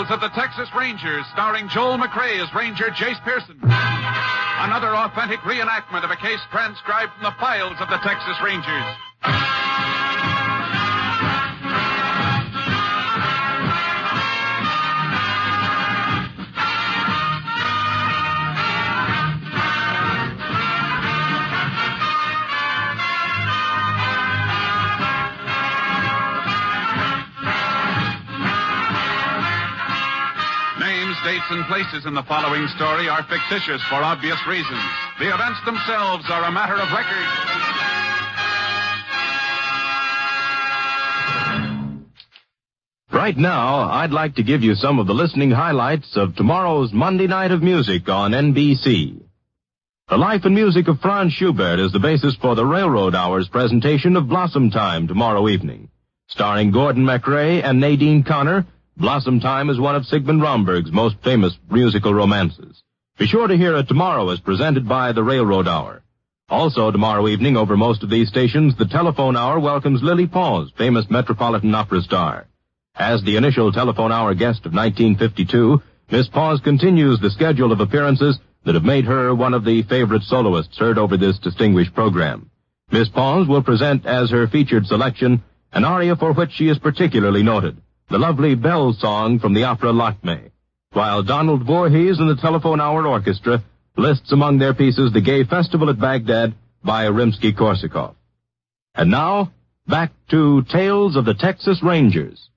Files of the Texas Rangers, starring Joel McRae as Ranger Jace Pearson. Another authentic reenactment of a case transcribed from the files of the Texas Rangers. Dates and places in the following story are fictitious for obvious reasons. The events themselves are a matter of record. Right now, I'd like to give you some of the listening highlights of tomorrow's Monday Night of Music on NBC. The life and music of Franz Schubert is the basis for the Railroad Hour's presentation of Blossom Time tomorrow evening. Starring Gordon MacRae and Nadine Connor, Blossom Time is one of Sigmund Romberg's most famous musical romances. Be sure to hear it tomorrow as presented by the Railroad Hour. Also tomorrow evening over most of these stations, the Telephone Hour welcomes Lily Pons, famous Metropolitan Opera star. As the initial Telephone Hour guest of 1952, Miss Pons continues the schedule of appearances that have made her one of the favorite soloists heard over this distinguished program. Miss Pons will present as her featured selection an aria for which she is particularly noted, the lovely Bell Song from the opera Lakme, while Donald Voorhees and the Telephone Hour Orchestra lists among their pieces the Gay Festival at Baghdad by Rimsky-Korsakov. And now, back to Tales of the Texas Rangers.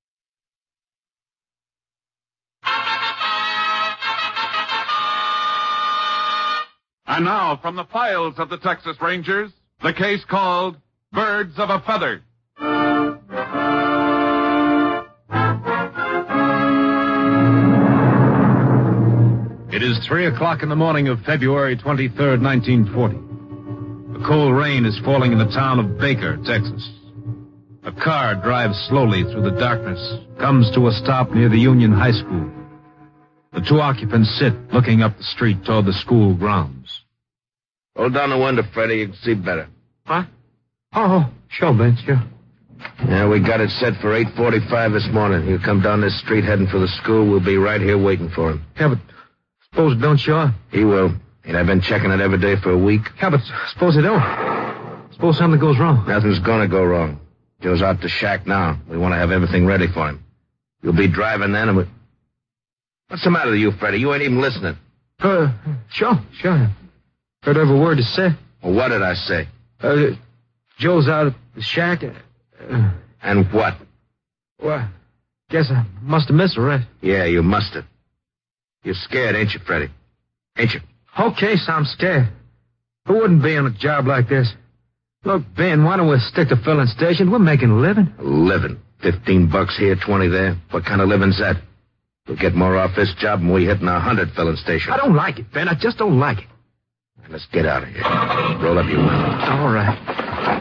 And now, from the files of the Texas Rangers, the case called Birds of a Feather. It is 3 o'clock in the morning of February 23rd, 1940. A cold rain is falling in the town of Baker, Texas. A car drives slowly through the darkness, comes to a stop near the Union High School. The two occupants sit, looking up the street toward the school grounds. Hold down the window, Freddie. You can see better. What? Oh, sure, Ben, sure. Yeah, we got it set for 8:45 this morning. He'll come down this street heading for the school. We'll be right here waiting for him. Yeah, but suppose it don't show up. He will. And I've been checking it every day for a week. Yeah, but suppose it don't. Suppose something goes wrong. Nothing's gonna go wrong. Joe's out the shack now. We want to have everything ready for him. You'll be driving then, and we... What's the matter with you, Freddie? You ain't even listening. Sure. Heard every word you said. Well, what did I say? Joe's out at the shack. And what? Well, guess I must have missed it, right? Yeah, you must have. You're scared, ain't you, Freddie? Ain't you? Okay, so I'm scared. Who wouldn't be on a job like this? Look, Ben, why don't we stick to filling stations? We're making a living. A living? $15 here, 20 there. What kind of living's that? We'll get more off this job than we hit in 100 filling stations. I don't like it, Ben. I just don't like it. Right, let's get out of here. Roll up your window. All right.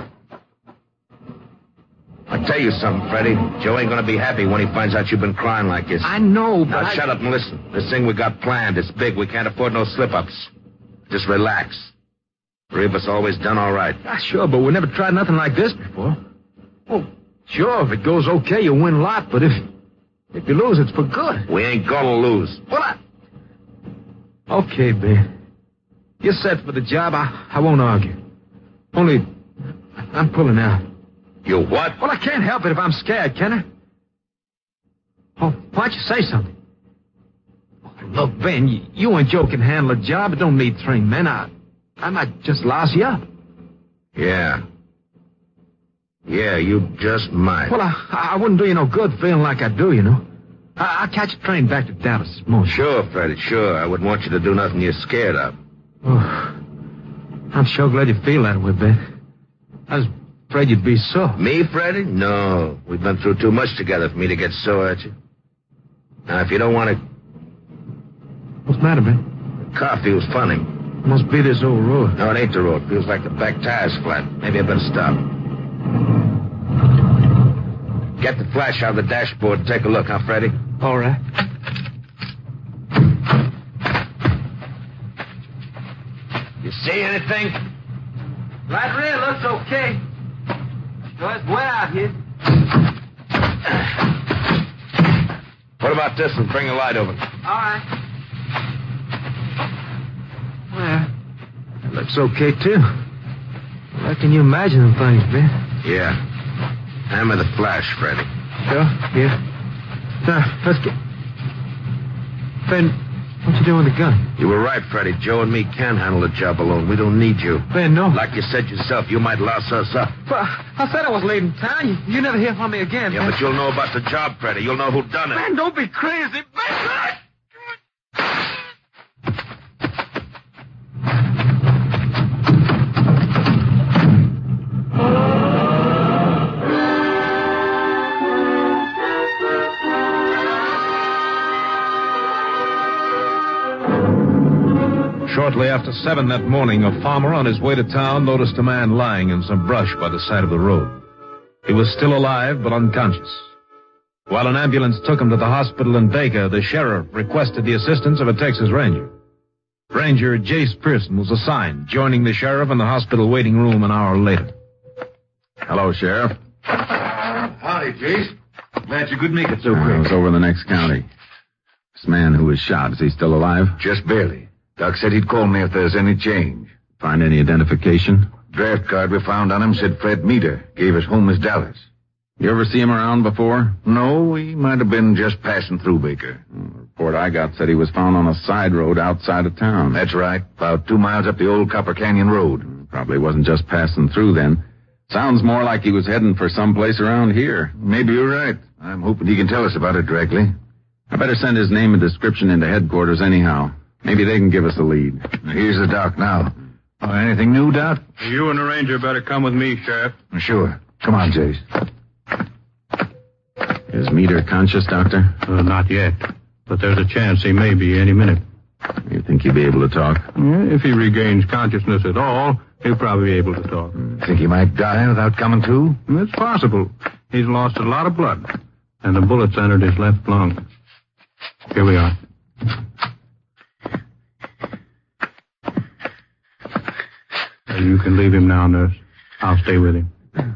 I'll tell you something, Freddie. Joe ain't gonna be happy when he finds out you've been crying like this. I know, but Now shut up and listen. This thing we got planned, it's big. We can't afford no slip-ups. Just relax. Three of us always done all right. Sure, but we never tried nothing like this before. Well, sure, if it goes okay, you win a lot, but if you lose, it's for good. We ain't gonna lose. Well, Okay, Ben. You're set for the job. I won't argue. Only, I'm pulling out. You what? Well, I can't help it if I'm scared, can I? Oh, why don't you say something? Look, Ben, you and Joe can handle a job. It don't need 3 men. I might just louse you up. Yeah. Yeah, you just might. Well, I wouldn't do you no good feeling like I do, you know. I'll catch a train back to Dallas this morning. Sure, Freddie, sure. I wouldn't want you to do nothing you're scared of. Oh, I'm sure glad you feel that way, Ben. I was afraid you'd be sore. Me, Freddie? No. We've been through too much together for me to get sore at you. Now, if you don't want to... What's the matter, Ben? The car feels funny. Must be this old road. No, it ain't the road. Feels like the back tire's flat. Maybe I better stop. Get the flash out of the dashboard and take a look, huh, Freddie? All right. You see anything? Right rear looks okay. Sure, it's way out here. Put him about this and bring a light over. All right. Well, it looks okay, too. How can you imagine them things, Ben? Yeah. Hammer the flash, Freddy. Sure, yeah. Now, let's get... Ben, what you doing with the gun? You were right, Freddy. Joe and me can handle the job alone. We don't need you. Ben, no. Like you said yourself, you might loss us up. But I said I was leaving town. You never hear from me again, Yeah, Ben. but you'll know about the job, Freddy. You'll know who done it. Ben, don't be crazy. Ben! Shortly after 7 that morning, a farmer on his way to town noticed a man lying in some brush by the side of the road. He was still alive, but unconscious. While an ambulance took him to the hospital in Baker, the sheriff requested the assistance of a Texas Ranger. Ranger Jace Pearson was assigned, joining the sheriff in the hospital waiting room an hour later. Hello, Sheriff. Howdy, Jace. Glad you could make it so I quick. was over in the next county. This man who was shot, is he still alive? Just barely. Doc said he'd call me if there's any change. Find any identification? Draft card we found on him said Fred Meter. Gave us home as Dallas. You ever see him around before? No, he might have been just passing through Baker. The report I got said he was found on a side road outside of town. That's right. About 2 miles up the old Copper Canyon Road. Probably wasn't just passing through then. Sounds more like he was heading for someplace around here. Maybe you're right. I'm hoping he can tell us about it directly. I better send his name and description into headquarters anyhow. Maybe they can give us a lead. Here's the doc now. Anything new, Doc? You and the ranger better come with me, Sheriff. Sure. Come on, Jace. Is Meter conscious, Doctor? Not yet, but there's a chance he may be any minute. You think he'll be able to talk? If he regains consciousness at all, he'll probably be able to talk. Think he might die without coming to? It's possible. He's lost a lot of blood, and the bullets entered his left lung. Here we are. You can leave him now, nurse. I'll stay with him.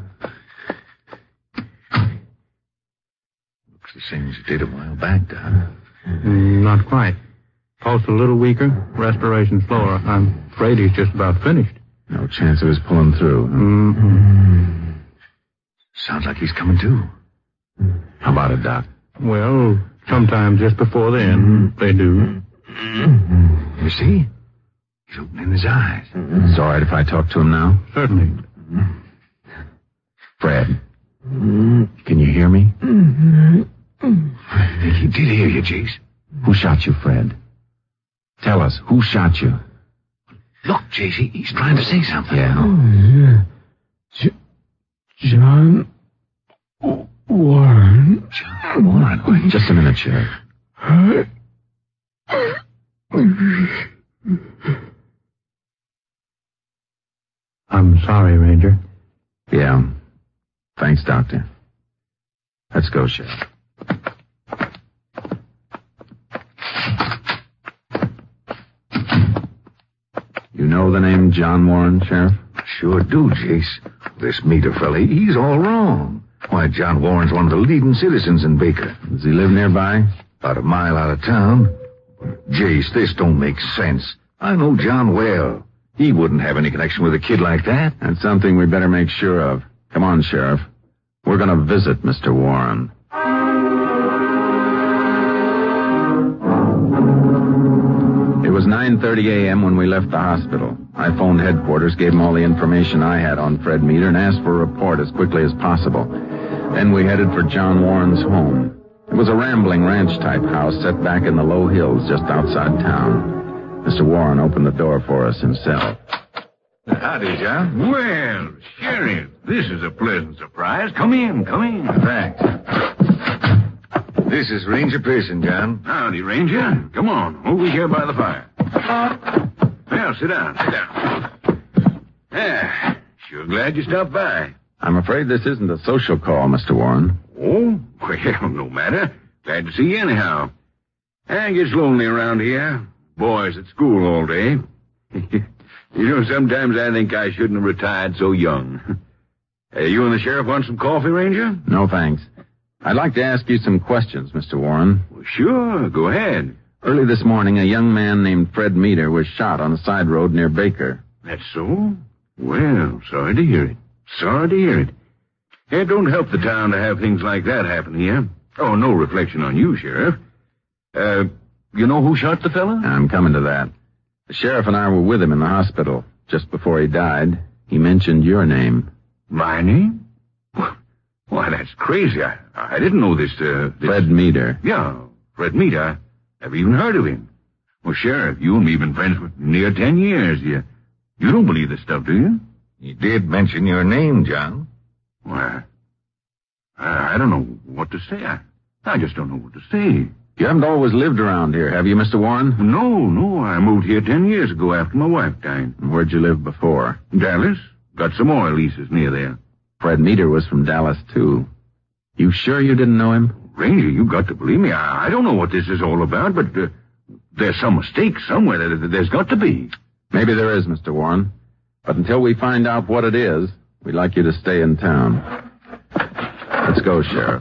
Looks the same as it did a while back, Doc. Not quite. Pulse a little weaker, respiration slower. I'm afraid he's just about finished. No chance of his pulling through. Sounds like he's coming to. How about it, Doc? Well, sometimes just before then, they do. You see? He's opening his eyes. It's all right if I talk to him now? Certainly. Fred, can you hear me? I think he did hear you, Jace. Who shot you, Fred? Tell us, who shot you? Look, Jace, he's trying to say something. Yeah. John Warren. John Warren. Just a minute, Sheriff. I'm sorry, Ranger. Yeah. Thanks, Doctor. Let's go, Sheriff. You know the name John Warren, Sheriff? Sure do, Jace. This Meter fella, he's all wrong. Why, John Warren's one of the leading citizens in Baker. Does he live nearby? About a mile out of town. Jace, this don't make sense. I know John well. He wouldn't have any connection with a kid like that. That's something we better make sure of. Come on, Sheriff. We're going to visit Mr. Warren. It was 9:30 a.m. when we left the hospital. I phoned headquarters, gave them all the information I had on Fred Meter, and asked for a report as quickly as possible. Then we headed for John Warren's home. It was a rambling ranch-type house set back in the low hills just outside town. Mr. Warren opened the door for us himself. Howdy, John. Well, Sheriff, this is a pleasant surprise. Come in. Thanks. This is Ranger Pearson, John. Howdy, Ranger. Come on, over here by the fire. Well, sit down. Yeah, sure glad you stopped by. I'm afraid this isn't a social call, Mr. Warren. Oh, well, no matter. Glad to see you anyhow. It gets lonely around here. Boys at school all day. You know, sometimes I think I shouldn't have retired so young. You and the sheriff want some coffee, Ranger? No, thanks. I'd like to ask you some questions, Mr. Warren. Well, Sure, go ahead. Early this morning, a young man named Fred Meader was shot on a side road near Baker. That's so? Well, sorry to hear it. Sorry to hear it. It don't help the town to have things like that happen here. Oh, no reflection on you, Sheriff. You know who shot the fella? I'm coming to that. The sheriff and I were with him in the hospital. Just before he died, he mentioned your name. My name? Why, that's crazy. I didn't know this. Fred Meader. Yeah, Fred Meader. I've even heard of him. Well, Sheriff, you and me been friends for near 10 years. You don't believe this stuff, do you? He did mention your name, John. Why, I don't know what to say. I just don't know what to say. You haven't always lived around here, have you, Mr. Warren? No. I moved here 10 years ago after my wife died. Where'd you live before? Dallas. Got some oil leases near there. Fred Meader was from Dallas, too. You sure you didn't know him? Ranger, you got to believe me. I don't know what this is all about, but there's some mistake somewhere. There's got to be. Maybe there is, Mr. Warren. But until we find out what it is, we'd like you to stay in town. Let's go, Sheriff.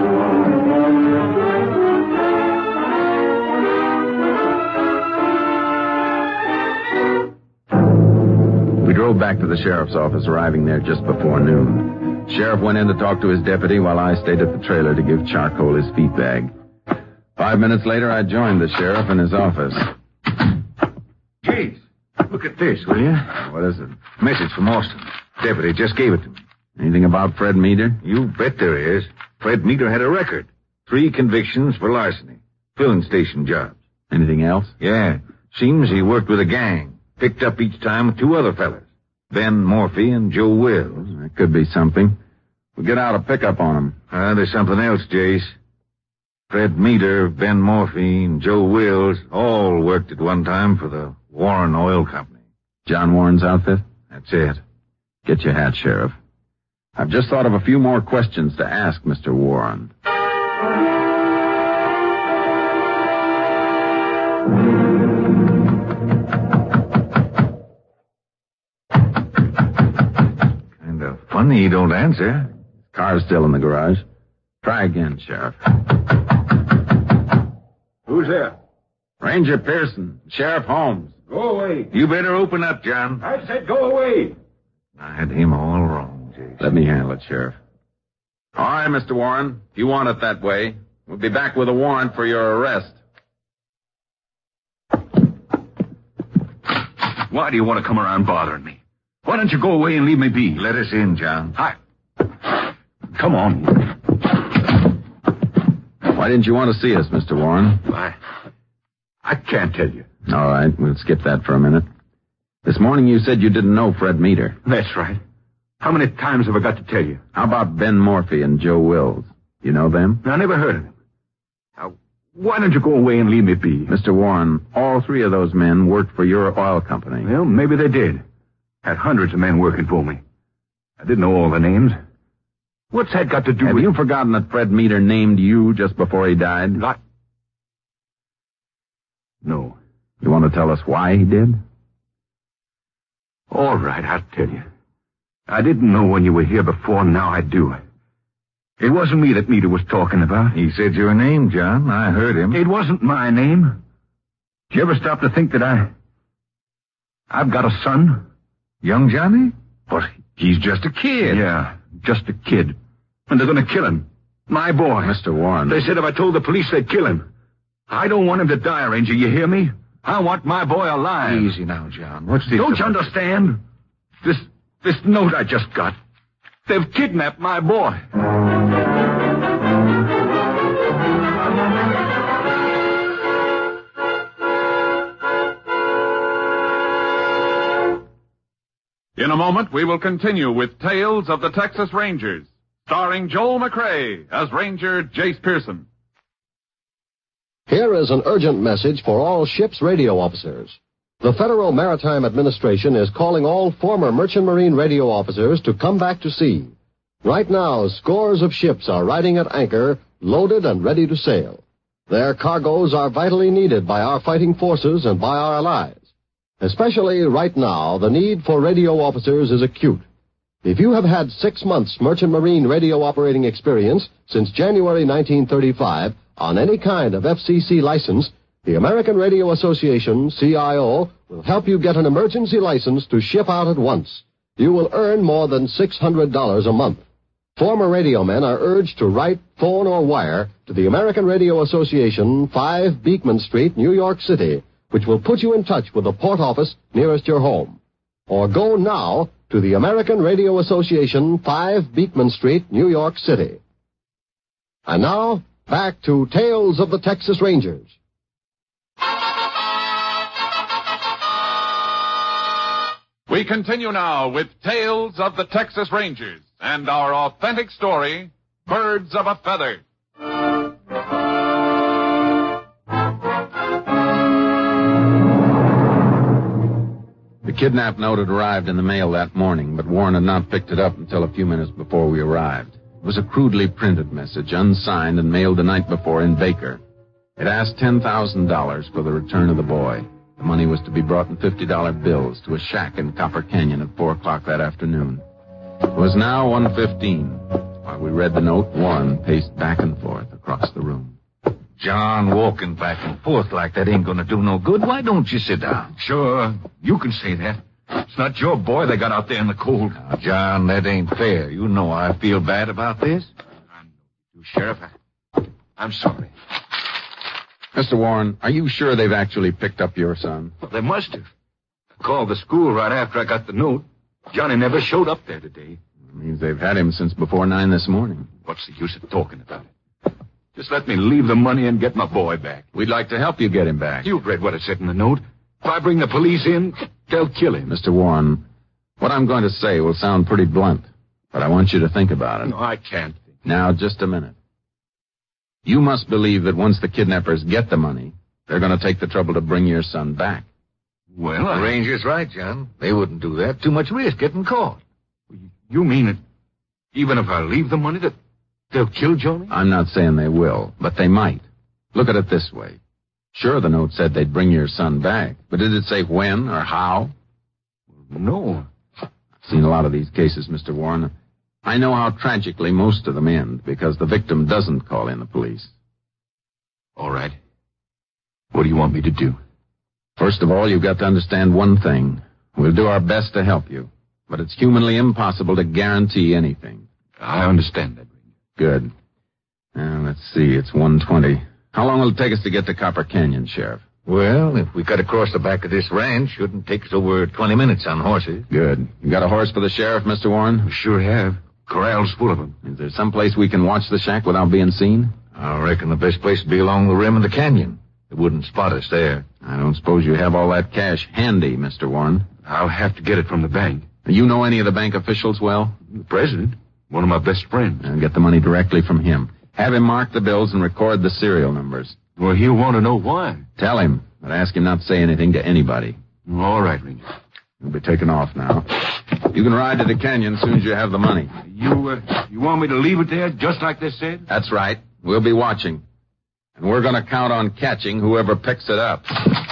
We drove back to the sheriff's office, arriving there just before noon. Sheriff went in to talk to his deputy while I stayed at the trailer to give Charcoal his feed bag. 5 minutes later, I joined the sheriff in his office. Jeez, look at this, will you? What is it? Message from Austin. Deputy just gave it to me. Anything about Fred Meader? You bet there is. Fred Meader had a record. 3 convictions for larceny. Filling station jobs. Anything else? Yeah. Seems he worked with a gang. Picked up each time with 2 other fellas. Ben Morphy and Joe Wills. That could be something. We'll get out a pickup on him. There's something else, Jace. Fred Meader, Ben Morphy, and Joe Wills all worked at one time for the Warren Oil Company. John Warren's outfit? That's it. Get your hat, Sheriff. I've just thought of a few more questions to ask Mr. Warren. Kind of funny he don't answer. Car's still in the garage. Try again, Sheriff. Who's there? Ranger Pearson, Sheriff Holmes. Go away. You better open up, John. I said go away. I had him all wrong, Jason. Let me handle it, Sheriff. All right, Mr. Warren. If you want it that way, we'll be back with a warrant for your arrest. Why do you want to come around bothering me? Why don't you go away and leave me be? Let us in, John. Come on. Why didn't you want to see us, Mr. Warren? I can't tell you. All right, we'll skip that for a minute. This morning you said you didn't know Fred Meader. That's right. How many times have I got to tell you? How about Ben Morphy and Joe Wills? You know them? I never heard of them. Now, why don't you go away and leave me be? Mr. Warren, all 3 of those men worked for your oil company. Well, maybe they did. Had hundreds of men working for me. I didn't know all the names. What's that got to do with... Have you forgotten that Fred Meader named you just before he died? No. You want to tell us why he did? All right, I'll tell you. I didn't know when you were here before, now I do. It wasn't me that Meader was talking about. He said your name, John. I heard him. It wasn't my name. Did you ever stop to think that I've got a son? Young Johnny? But he's just a kid. Yeah, just a kid. And they're going to kill him. My boy. Mr. Warren. They said if I told the police, they'd kill him. I don't want him to die, Ranger, you hear me? I want my boy alive. Easy now, John. What's this? Don't you understand? This note I just got. They've kidnapped my boy. In a moment, we will continue with Tales of the Texas Rangers, starring Joel McRae as Ranger Jace Pearson. Here is an urgent message for all ship's radio officers. The Federal Maritime Administration is calling all former Merchant Marine radio officers to come back to sea. Right now, scores of ships are riding at anchor, loaded and ready to sail. Their cargoes are vitally needed by our fighting forces and by our allies. Especially right now, the need for radio officers is acute. If you have had 6 months Merchant Marine radio operating experience since January 1935, on any kind of FCC license, the American Radio Association, CIO, will help you get an emergency license to ship out at once. You will earn more than $600 a month. Former radio men are urged to write, phone, or wire to the American Radio Association, 5 Beekman Street, New York City, which will put you in touch with the port office nearest your home. Or go now to the American Radio Association, 5 Beekman Street, New York City. And now, back to Tales of the Texas Rangers. We continue now with Tales of the Texas Rangers and our authentic story, Birds of a Feather. The kidnap note had arrived in the mail that morning, but Warren had not picked it up until a few minutes before we arrived. It was a crudely printed message, unsigned and mailed the night before in Baker. It asked $10,000 for the return of the boy. The money was to be brought in $50 bills to a shack in Copper Canyon at 4 o'clock that afternoon. It was now 1:15. While we read the note, Warren paced back and forth across the room. John, walking back and forth like that ain't gonna do no good. Why don't you sit down? Sure, you can say that. It's not your boy they got out there in the cold. Now, John, that ain't fair. You know I feel bad about this. I know you, Sheriff. I'm sorry. Mr. Warren, are you sure they've actually picked up your son? Well, they must have. I called the school right after I got the note. Johnny never showed up there today. It means they've had him since before 9 this morning. What's the use of talking about it? Just let me leave the money and get my boy back. We'd like to help you get him back. You've read what it said in the note. If I bring the police in, they'll kill him. Mr. Warren, what I'm going to say will sound pretty blunt, but I want you to think about it. No, I can't. Now, just a minute. You must believe that once the kidnappers get the money, they're going to take the trouble to bring your son back. Well, The ranger's right, John. They wouldn't do that. Too much risk getting caught. You mean that even if I leave the money, that they'll kill Johnny? I'm not saying they will, but they might. Look at it this way. Sure, the note said they'd bring your son back, but did it say when or how? No. I've seen a lot of these cases, Mr. Warren. I know how tragically most of them end because the victim doesn't call in the police. All right. What do you want me to do? First of all, you've got to understand one thing. We'll do our best to help you, but it's humanly impossible to guarantee anything. I understand that. Good. Now, let's see, it's 1:20. How long will it take us to get to Copper Canyon, Sheriff? Well, if we cut across the back of this ranch, shouldn't take us over 20 minutes on horses. Good. You got a horse for the sheriff, Mr. Warren? We sure have. Corral's full of them. Is there some place we can watch the shack without being seen? I reckon the best place would be along the rim of the canyon. They wouldn't spot us there. I don't suppose you have all that cash handy, Mr. Warren. I'll have to get it from the bank. You know any of the bank officials well? The president, one of my best friends. And get the money directly from him. Have him mark the bills and record the serial numbers. Well, he'll want to know why. Tell him, but ask him not to say anything to anybody. All right, Ranger. We'll be taking off now. You can ride to the canyon as soon as you have the money. You want me to leave it there just like they said? That's right. We'll be watching. And we're going to count on catching whoever picks it up.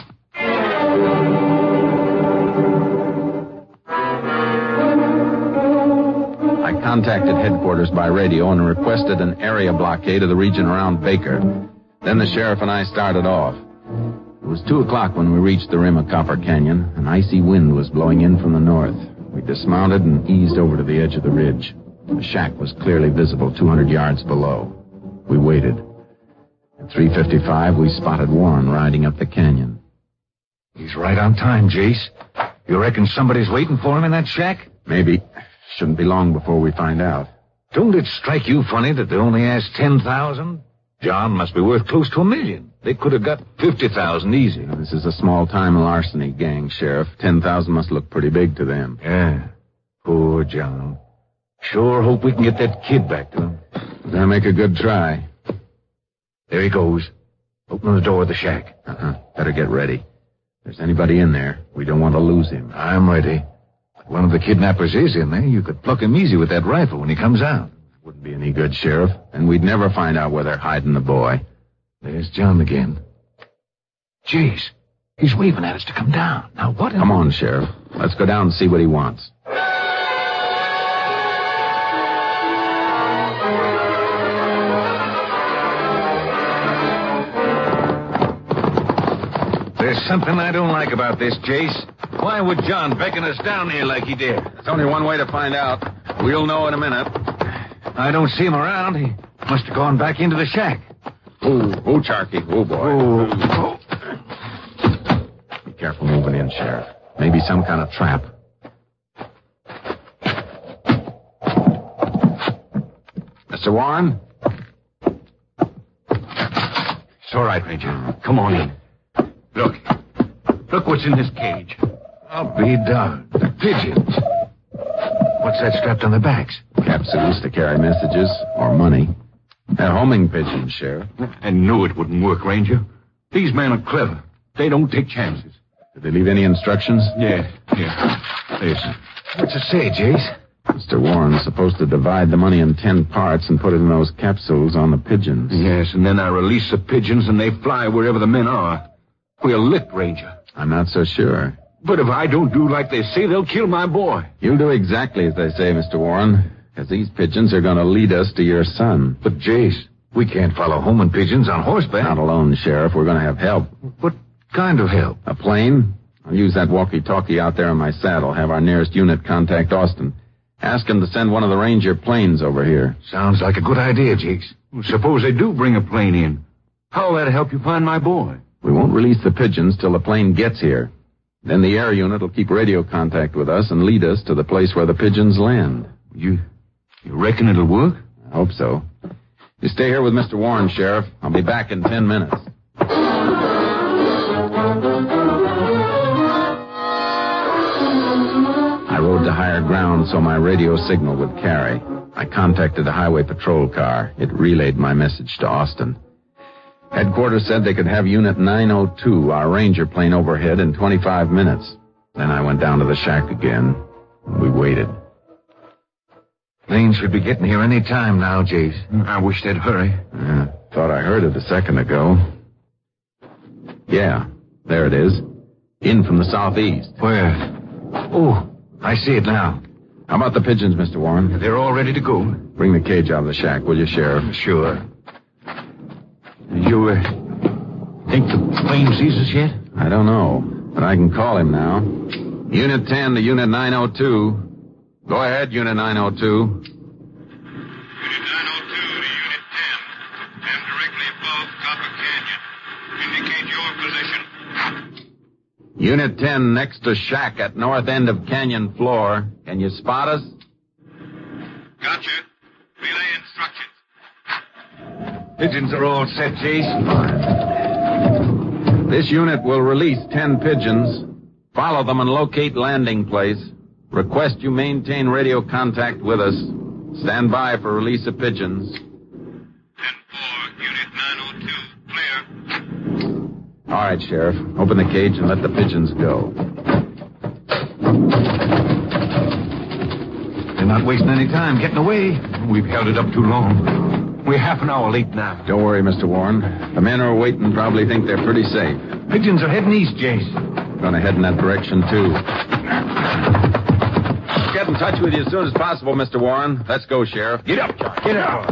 I contacted headquarters by radio and requested an area blockade of the region around Baker. Then the sheriff and I started off. It was 2 o'clock when we reached the rim of Copper Canyon. An icy wind was blowing in from the north. We dismounted and eased over to the edge of the ridge. The shack was clearly visible 200 yards below. We waited. At 3:55, we spotted Warren riding up the canyon. He's right on time, Jace. You reckon somebody's waiting for him in that shack? Maybe. Shouldn't be long before we find out. Don't it strike you funny that they only asked 10,000? John must be worth close to $1 million. They could have got 50,000 easy. This is a small-time larceny gang, Sheriff. 10,000 must look pretty big to them. Yeah. Poor John. Sure hope we can get that kid back to him. They'll make a good try. There he goes. Open the door of the shack. Better get ready. If there's anybody in there, we don't want to lose him. I'm ready. If one of the kidnappers is in there, you could pluck him easy with that rifle when he comes out. Wouldn't be any good, Sheriff. And we'd never find out where they're hiding the boy. There's John again. Jeez, he's waving at us to come down. Now what? Come on, Sheriff. Let's go down and see what he wants. There's something I don't like about this, Jace. Why would John beckon us down here like he did? There's only one way to find out. We'll know in a minute. I don't see him around. He must have gone back into the shack. Oh, Charky. Oh, boy. Be careful moving in, Sheriff. Maybe some kind of trap. Mr. Warren? It's all right, Ranger. Come on in. Look what's in this cage. I'll be darned. The pigeons. What's that strapped on their backs? Capsules to carry messages or money. They're homing pigeons, Sheriff. I knew it wouldn't work, Ranger. These men are clever. They don't take chances. Did they leave any instructions? Yeah. Listen. What's it say, Jace? Mr. Warren's supposed to divide the money in 10 parts and put it in those capsules on the pigeons. Yes, and then I release the pigeons and they fly wherever the men are. We're licked, Ranger. I'm not so sure. But if I don't do like they say, they'll kill my boy. You'll do exactly as they say, Mr. Warren, because these pigeons are going to lead us to your son. But, Jace, we can't follow homing pigeons on horseback. Not alone, Sheriff. We're going to have help. What kind of help? A plane? I'll use that walkie-talkie out there in my saddle. Have our nearest unit contact Austin. Ask him to send one of the Ranger planes over here. Sounds like a good idea, Jakes. Well, suppose they do bring a plane in. How'll that help you find my boy? We won't release the pigeons till the plane gets here. Then the air unit will keep radio contact with us and lead us to the place where the pigeons land. You reckon it'll work? I hope so. You stay here with Mr. Warren, Sheriff. I'll be back in 10 minutes. I rode to higher ground so my radio signal would carry. I contacted a highway patrol car. It relayed my message to Austin. Headquarters said they could have Unit 902, our Ranger plane, overhead in 25 minutes. Then I went down to the shack again. We waited. Plane should be getting here any time now, Jace. I wish they'd hurry. Thought I heard it a second ago. Yeah, there it is. In from the southeast. Where? Oh, I see it now. How about the pigeons, Mr. Warren? They're all ready to go. Bring the cage out of the shack, will you, Sheriff? Sure. You, think the plane sees us yet? I don't know, but I can call him now. Unit 10 to Unit 902. Go ahead, Unit 902. Unit 902 to Unit 10. 10 directly above Copper Canyon. Indicate your position. Unit 10 next to shack at north end of canyon floor. Can you spot us? Gotcha. Relay instructions. Pigeons are all set, Jace. This unit will release 10 pigeons. Follow them and locate landing place. Request you maintain radio contact with us. Stand by for release of pigeons. 10-4, Unit 902. Clear. All right, Sheriff. Open the cage and let the pigeons go. They're not wasting any time getting away. We've held it up too long. We're half an hour late now. Don't worry, Mr. Warren. The men who are waiting probably think they're pretty safe. Pigeons are heading east, Jace. Gonna head in that direction, too. Get in touch with you as soon as possible, Mr. Warren. Let's go, Sheriff. Get up, Charlie. Get out.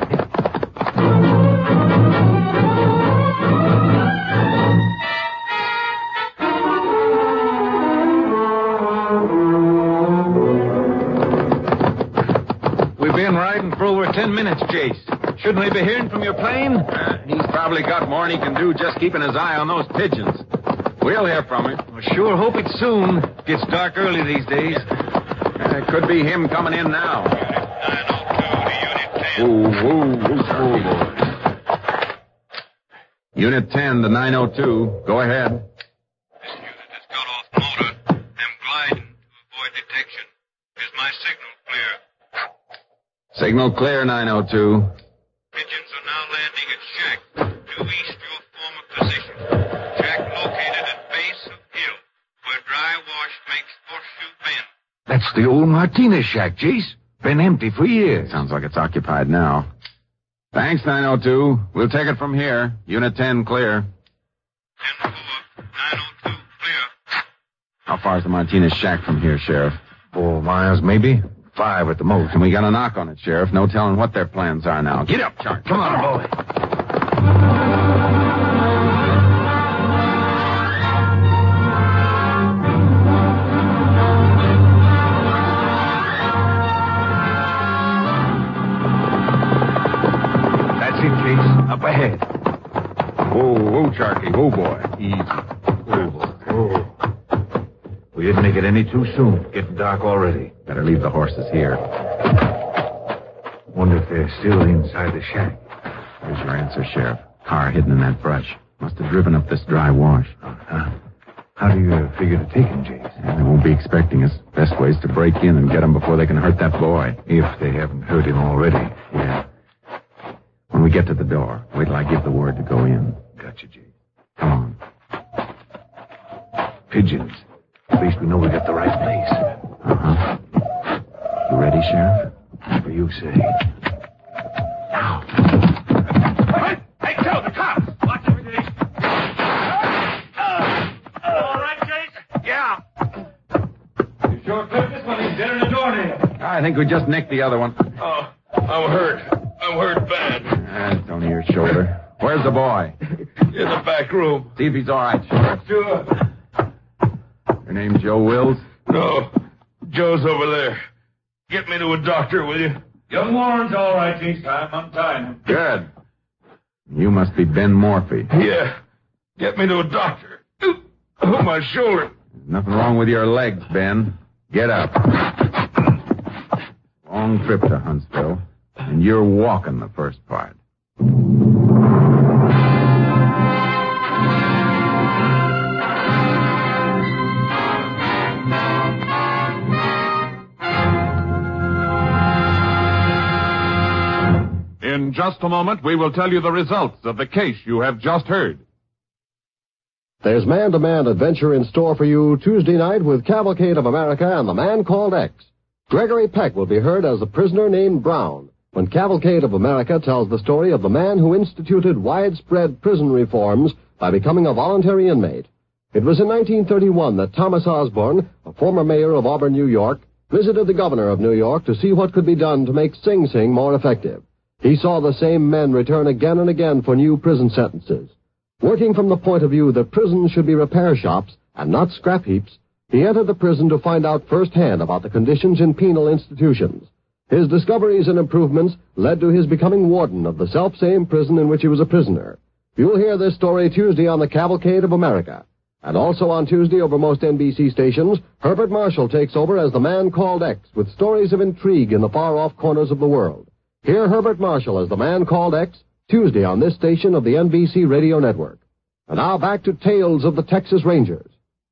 We've been riding for over 10 minutes, Jace. Shouldn't we be hearing from your plane? He's probably got more than he can do just keeping his eye on those pigeons. We'll hear from him. I sure hope it's soon. Gets dark early these days. It could be him coming in now. Unit 10 to 902. Go ahead. This unit has got off motor. I'm gliding to avoid detection. Is my signal clear? Signal clear, 902. Pigeons are now landing at shack due east your former position. Shack located at base of hill where dry wash makes horseshoe bend. That's the old Martinez shack, Jace. Been empty for years. Sounds like it's occupied now. Thanks, 902. We'll take it from here. Unit 10 clear. 10-4, 902 clear. How far's the Martinez shack from here, Sheriff? 4 miles, maybe. 5 at the most. And we got a knock on it, Sheriff. No telling what their plans are now. Get up, Charlie. Come on, boy. Any too soon. Getting dark already. Better leave the horses here. Wonder if they're still inside the shack. Here's your answer, Sheriff. Car hidden in that brush. Must have driven up this dry wash. How do you figure to take him, Jace? They won't be expecting us. Best way is to break in and get him before they can hurt that boy. If they haven't hurt him already. Yeah. When we get to the door, wait till I give the word to go in. Gotcha, Jace. Come on. Pigeons. At least we know we got the right place. Uh-huh. You ready, Sheriff? Whatever you say. Now. Hey, Joe, the cops! Watch everything. All right, Chase? Yeah. You sure took this one. He's dead in the door now. I think we just nicked the other one. Oh, I'm hurt. I'm hurt bad. It's only your shoulder. Where's the boy? In the back room. See if he's all right, Sheriff. Sure. Your name Joe Wills? No. Joe's over there. Get me to a doctor, will you? Young Warren's all right this time. Untie him. Good. You must be Ben Morphy. Yeah. Get me to a doctor. Oh, my shoulder. There's nothing wrong with your legs, Ben. Get up. Long trip to Huntsville, and you're walking the first part. In just a moment, we will tell you the results of the case you have just heard. There's man-to-man adventure in store for you Tuesday night with Cavalcade of America and The Man Called X. Gregory Peck will be heard as a prisoner named Brown when Cavalcade of America tells the story of the man who instituted widespread prison reforms by becoming a voluntary inmate. It was in 1931 that Thomas Osborne, a former mayor of Auburn, New York, visited the governor of New York to see what could be done to make Sing Sing more effective. He saw the same men return again and again for new prison sentences. Working from the point of view that prisons should be repair shops and not scrap heaps, he entered the prison to find out firsthand about the conditions in penal institutions. His discoveries and improvements led to his becoming warden of the self-same prison in which he was a prisoner. You'll hear this story Tuesday on the Cavalcade of America. And also on Tuesday over most NBC stations, Herbert Marshall takes over as the Man Called X with stories of intrigue in the far-off corners of the world. Hear Herbert Marshall as the Man Called X, Tuesday on this station of the NBC Radio Network. And now back to Tales of the Texas Rangers.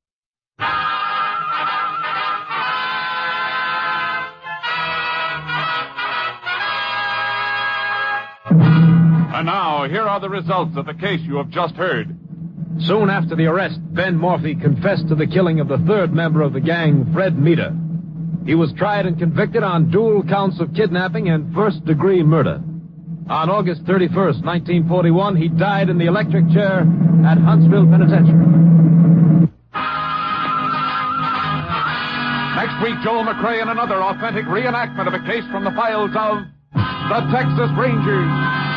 And now, here are the results of the case you have just heard. Soon after the arrest, Ben Morphy confessed to the killing of the third member of the gang, Fred Meter. He was tried and convicted on dual counts of kidnapping and first-degree murder. On August 31st, 1941, he died in the electric chair at Huntsville Penitentiary. Next week, Joel McRae in another authentic reenactment of a case from the files of the Texas Rangers.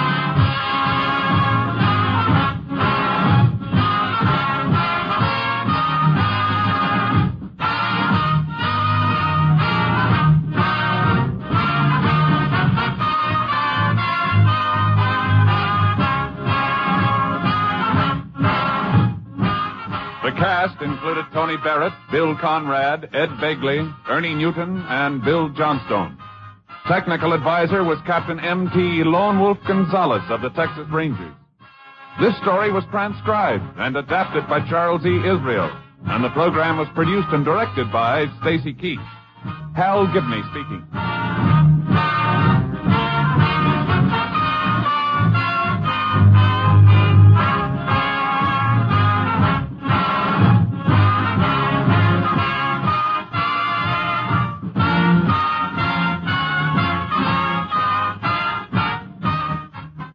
The cast included Tony Barrett, Bill Conrad, Ed Begley, Ernie Newton, and Bill Johnstone. Technical advisor was Captain M.T. Lone Wolf Gonzalez of the Texas Rangers. This story was transcribed and adapted by Charles E. Israel, and the program was produced and directed by Stacy Keach. Hal Gibney speaking.